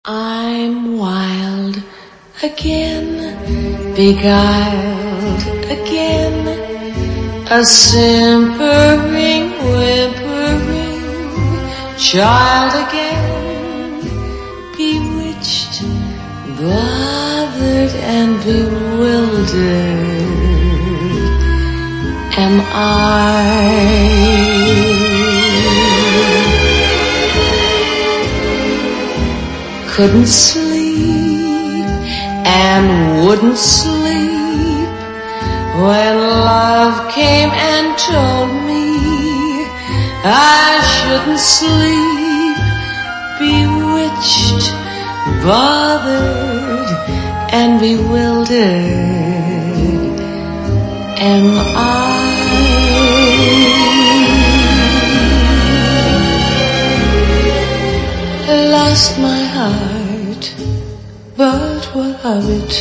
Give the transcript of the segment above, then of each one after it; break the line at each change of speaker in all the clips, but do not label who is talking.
I'm wild again, beguiled again, a simpering, whimpering child again, bewitched, bothered and bewildered am I. Couldn't sleep and wouldn't sleep when love came and told me I shouldn't sleep. Bewitched, bothered and bewildered am I. Lost my heart, but what of it?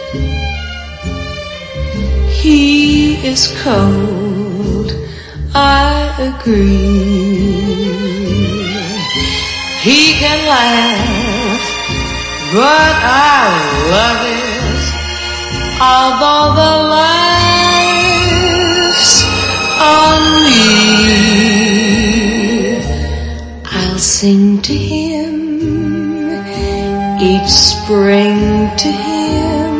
He is cold, I agree. He can laugh, but I love it, although the laugh's on me. I'll sing to him each spring, to him,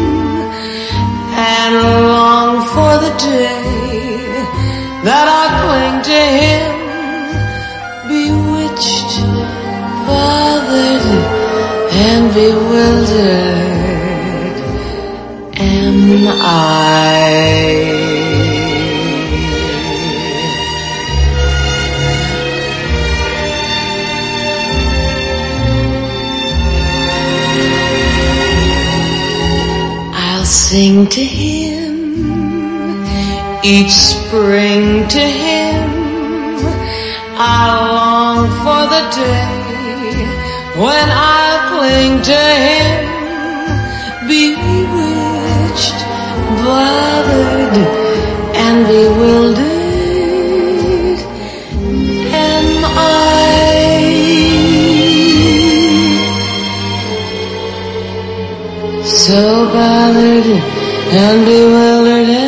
and long for the day that I cling to him. Bewitched, bothered and bewildered am I. Sing to him each spring, to him I long for the day when I cling to him. Bewitched, bothered and bewildered am I. So bothered and bewildered